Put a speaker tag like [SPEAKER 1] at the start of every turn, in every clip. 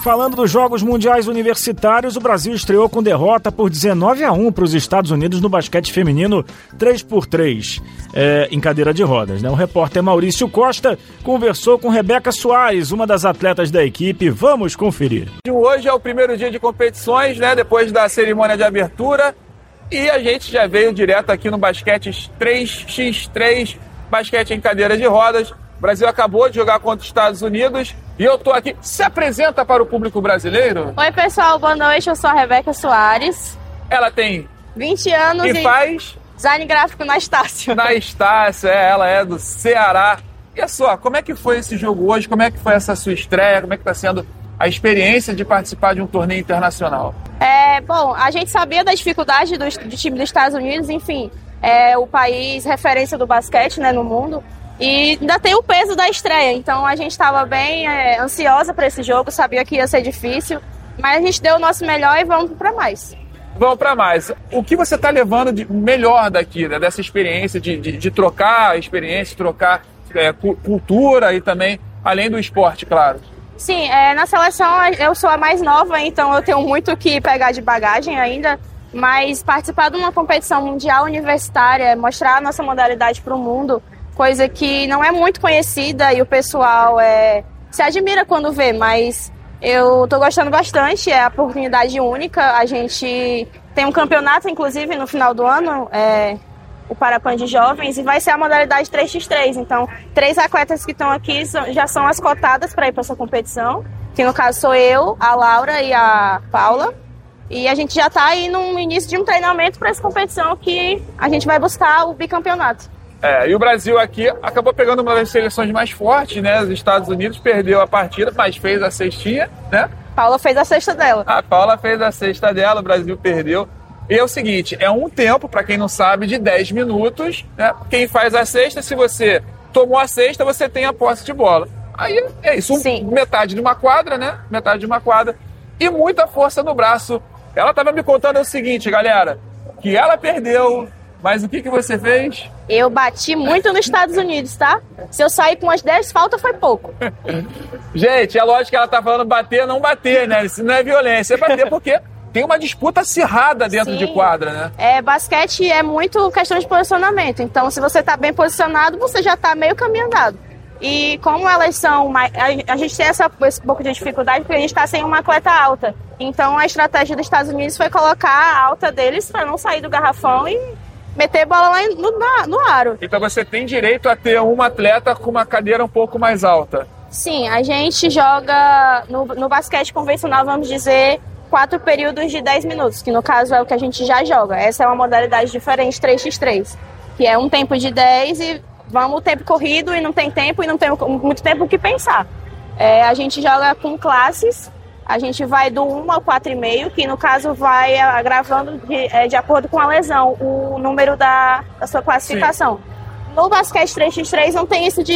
[SPEAKER 1] Falando dos Jogos Mundiais Universitários, o Brasil estreou com derrota por 19-1 para os Estados Unidos no basquete feminino 3x3, em cadeira de rodas, né? O repórter Maurício Costa conversou com Rebeca Soares, uma das atletas da equipe. Vamos conferir.
[SPEAKER 2] Hoje é o primeiro dia de competições, né? Depois da cerimônia de abertura. E a gente já veio direto aqui no basquete 3x3, basquete em cadeira de rodas. O Brasil acabou de jogar contra os Estados Unidos e eu tô aqui. Se apresenta para o público brasileiro.
[SPEAKER 3] Oi, pessoal, boa noite. Eu sou a Rebeca Soares.
[SPEAKER 2] Ela tem
[SPEAKER 3] 20 anos
[SPEAKER 2] e faz
[SPEAKER 3] design gráfico na Estácio.
[SPEAKER 2] Na Estácio, ela é do Ceará. E só, como é que foi esse jogo hoje? Como é que foi essa sua estreia? Como é que está sendo a experiência de participar de um torneio internacional?
[SPEAKER 3] Bom, a gente sabia da dificuldade do time dos Estados Unidos, enfim, é o país referência do basquete, né, no mundo. E ainda tem o peso da estreia, então a gente estava bem ansiosa para esse jogo, sabia que ia ser difícil, mas a gente deu o nosso melhor e vamos para mais.
[SPEAKER 2] Vamos para mais. O que você está levando de melhor daqui, né, dessa experiência de trocar experiência, trocar cultura e também, além do esporte, claro?
[SPEAKER 3] Sim, na seleção eu sou a mais nova, então eu tenho muito que pegar de bagagem ainda, mas participar de uma competição mundial universitária, mostrar a nossa modalidade para o mundo, coisa que não é muito conhecida e o pessoal se admira quando vê, mas eu tô gostando bastante, é a oportunidade única. A gente tem um campeonato, inclusive, no final do ano, o Parapan de Jovens, e vai ser a modalidade 3x3. Então, 3 atletas que estão aqui já são as cotadas para ir para essa competição, que no caso sou eu, a Laura e a Paula. E a gente já está aí no início de um treinamento para essa competição que a gente vai buscar o bicampeonato.
[SPEAKER 2] E o Brasil aqui acabou pegando uma das seleções mais fortes, né? Os Estados Unidos perdeu a partida, mas fez a cestinha, né?
[SPEAKER 3] Paula fez a cesta dela.
[SPEAKER 2] A Paula fez a cesta dela, o Brasil perdeu. E é o seguinte, é um tempo, para quem não sabe, de 10 minutos, né? Quem faz a cesta, se você tomou a cesta, você tem a posse de bola. Aí é isso, metade de uma quadra, né? Metade de uma quadra. E muita força no braço. Ela estava me contando o seguinte, galera, que ela perdeu. Mas o que você fez?
[SPEAKER 3] Eu bati muito nos Estados Unidos, tá? Se eu sair com umas 10 faltas, foi pouco.
[SPEAKER 2] Gente, é lógico que ela tá falando bater, não bater, né? Isso não é violência, é bater porque tem uma disputa acirrada dentro de quadra, né?
[SPEAKER 3] Basquete é muito questão de posicionamento. Então, se você tá bem posicionado, você já tá meio caminho andado. E como elas são mais... A gente tem esse pouco de dificuldade porque a gente tá sem uma atleta alta. Então, a estratégia dos Estados Unidos foi colocar a alta deles para não sair do garrafão e meter bola lá no aro.
[SPEAKER 2] Então você tem direito a ter uma atleta com uma cadeira um pouco mais alta?
[SPEAKER 3] Sim, a gente joga no basquete convencional, vamos dizer, 4 períodos de 10 minutos, que no caso é o que a gente já joga. Essa é uma modalidade diferente, 3x3, que é um tempo de 10 e vamos o tempo corrido e não tem tempo e não tem muito tempo o que pensar. A gente joga com classes. A gente vai do 1 ao 4,5, que no caso vai agravando de acordo com a lesão, o número da sua classificação. Sim. No basquete 3x3 não tem isso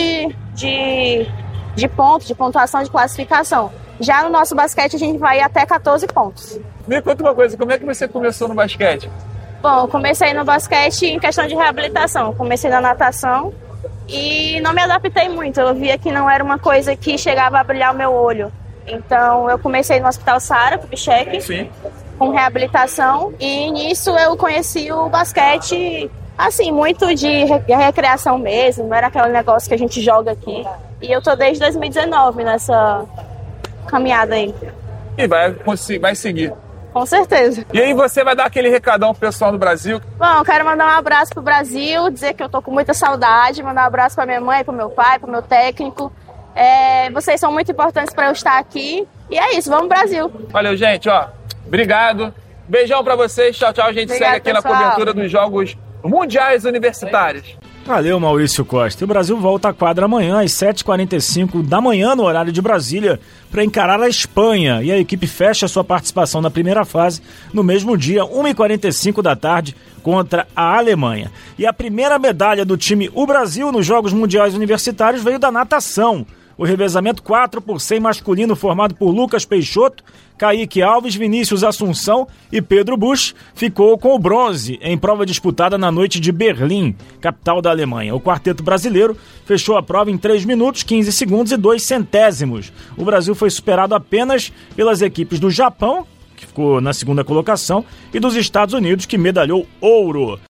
[SPEAKER 3] de pontos, de pontuação de classificação. Já no nosso basquete a gente vai até 14 pontos.
[SPEAKER 2] Me conta uma coisa, como é que você começou no basquete?
[SPEAKER 3] Bom, eu comecei no basquete em questão de reabilitação. Comecei na natação e não me adaptei muito. Eu via que não era uma coisa que chegava a brilhar o meu olho. Então, eu comecei no Hospital Sara Kubitschek, com reabilitação, e nisso eu conheci o basquete, assim, muito de recreação mesmo, não era aquele negócio que a gente joga aqui. E eu tô desde 2019 nessa caminhada aí.
[SPEAKER 2] E vai seguir.
[SPEAKER 3] Com certeza.
[SPEAKER 2] E aí você vai dar aquele recadão pro pessoal do Brasil?
[SPEAKER 3] Bom, eu quero mandar um abraço pro Brasil, dizer que eu tô com muita saudade, mandar um abraço pra minha mãe, pro meu pai, pro meu técnico. Vocês são muito importantes para eu estar aqui. E é isso, vamos Brasil.
[SPEAKER 2] Valeu, gente, obrigado. Beijão para vocês, tchau, tchau. A gente segue aqui, pessoal, na cobertura dos Jogos Mundiais Universitários.
[SPEAKER 1] Valeu, Maurício Costa. O Brasil volta à quadra amanhã às 7h45 da manhã no horário de Brasília para encarar a Espanha. E a equipe fecha sua participação na primeira fase no mesmo dia, 1h45 da tarde, contra a Alemanha. E a primeira medalha do time O Brasil nos Jogos Mundiais Universitários veio da natação. O revezamento 4x100 masculino formado por Lucas Peixoto, Kaique Alves, Vinícius Assunção e Pedro Busch ficou com o bronze em prova disputada na noite de Berlim, capital da Alemanha. O quarteto brasileiro fechou a prova em 3 minutos, 15 segundos e 2 centésimos. O Brasil foi superado apenas pelas equipes do Japão, que ficou na segunda colocação, e dos Estados Unidos, que medalhou ouro.